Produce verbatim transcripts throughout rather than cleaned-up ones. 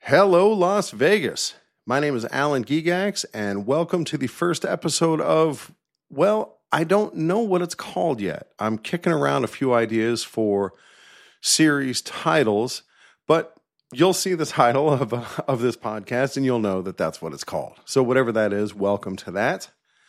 Hello, Las Vegas. My name is Alan Gigax, and welcome to the first episode of, well, I don't know what it's called yet. I'm kicking around a few ideas for series titles, but you'll see the title of, uh, of this podcast, and you'll know that that's what it's called. So whatever that is, welcome to that.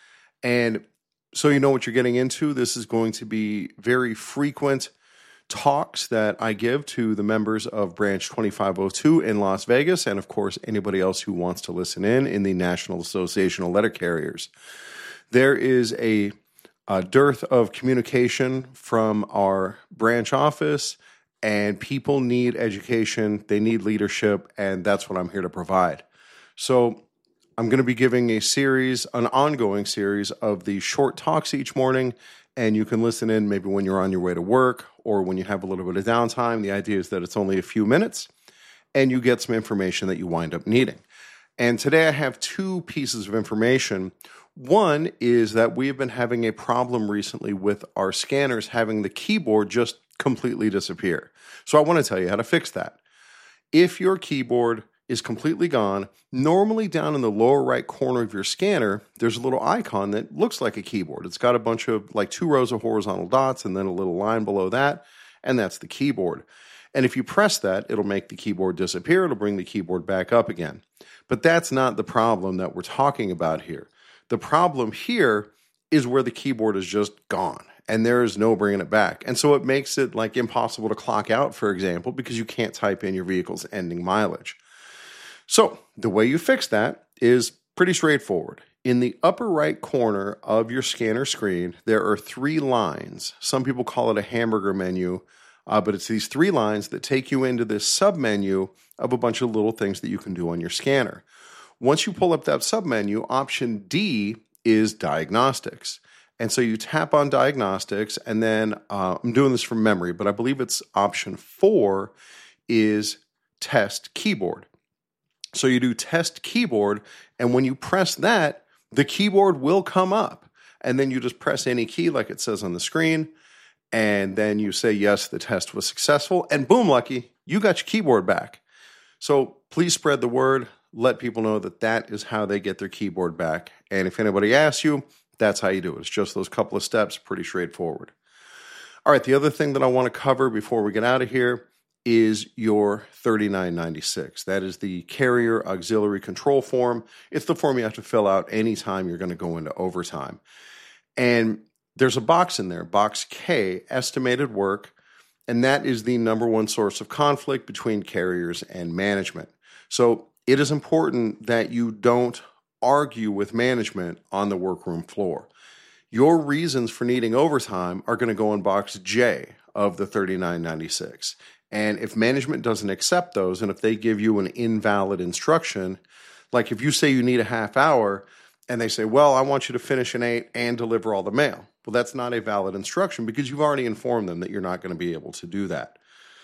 And so you know what you're getting into. This is going to be very frequent talks that I give to the members of Branch twenty-five oh two in Las Vegas, and of course anybody else who wants to listen in in the National Association of Letter Carriers. There is a, a dearth of communication from our branch office, and people need education, they need leadership, and that's what I'm here to provide. So I'm going to be giving a series, an ongoing series of these short talks each morning, and you can listen in maybe when you're on your way to work or when you have a little bit of downtime. The idea is that it's only a few minutes and you get some information that you wind up needing. And today I have two pieces of information. One is that we've been having a problem recently with our scanners having the keyboard just completely disappear. So I want to tell you how to fix that. If your keyboard is completely gone, normally down in the lower right corner of your scanner, there's a little icon that looks like a keyboard. It's got a bunch of, like two rows of horizontal dots and then a little line below that, and that's the keyboard. And if you press that, it'll make the keyboard disappear. It'll bring the keyboard back up again. But that's not the problem that we're talking about here. The problem here is where the keyboard is just gone, and there is no bringing it back. And so it makes it like impossible to clock out, for example, because you can't type in your vehicle's ending mileage. So the way you fix that is pretty straightforward. In the upper right corner of your scanner screen, there are three lines. Some people call it a hamburger menu, uh, but it's these three lines that take you into this submenu of a bunch of little things that you can do on your scanner. Once you pull up that submenu, option D is diagnostics. And so you tap on diagnostics, and then uh, I'm doing this from memory, but I believe it's option four is test keyboard. So you do test keyboard, and when you press that, the keyboard will come up. And then you just press any key like it says on the screen, and then you say, yes, the test was successful, and boom, lucky, you got your keyboard back. So please spread the word. Let people know that that is how they get their keyboard back. And if anybody asks you, that's how you do it. It's just those couple of steps, pretty straightforward. All right, the other thing that I want to cover before we get out of here is your thirty-nine ninety-six. That is the carrier auxiliary control form. It's the form you have to fill out anytime you're going to go into overtime. And there's a box in there, box K, estimated work, and that is the number one source of conflict between carriers and management. So it is important that you don't argue with management on the workroom floor. Your reasons for needing overtime are going to go in box J of the thirty-nine ninety-six. And if management doesn't accept those, and if they give you an invalid instruction, like if you say you need a half hour and they say, well, I want you to finish an eight and deliver all the mail. Well, that's not a valid instruction because you've already informed them that you're not going to be able to do that.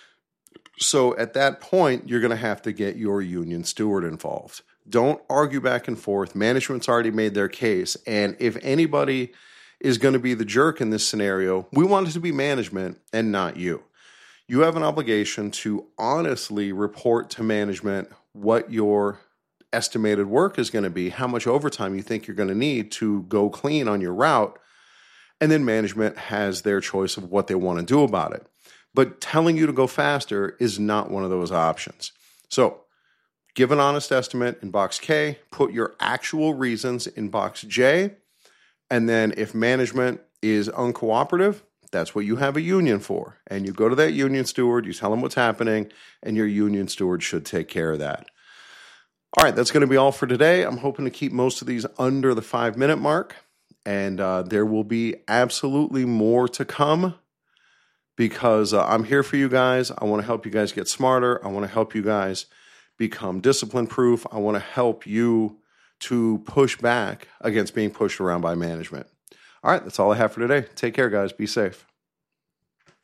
So at that point, you're going to have to get your union steward involved. Don't argue back and forth. Management's already made their case. And if anybody is going to be the jerk in this scenario, we want it to be management and not you. You have an obligation to honestly report to management what your estimated work is going to be, how much overtime you think you're going to need to go clean on your route, and then management has their choice of what they want to do about it. But telling you to go faster is not one of those options. So give an honest estimate in box K, put your actual reasons in box J, and then if management is uncooperative, that's what you have a union for. And you go to that union steward, you tell them what's happening, and your union steward should take care of that. All right, that's going to be all for today. I'm hoping to keep most of these under the five-minute mark, and uh, there will be absolutely more to come because uh, I'm here for you guys. I want to help you guys get smarter. I want to help you guys become discipline-proof. I want to help you to push back against being pushed around by management. All right, that's all I have for today. Take care, guys. Be safe.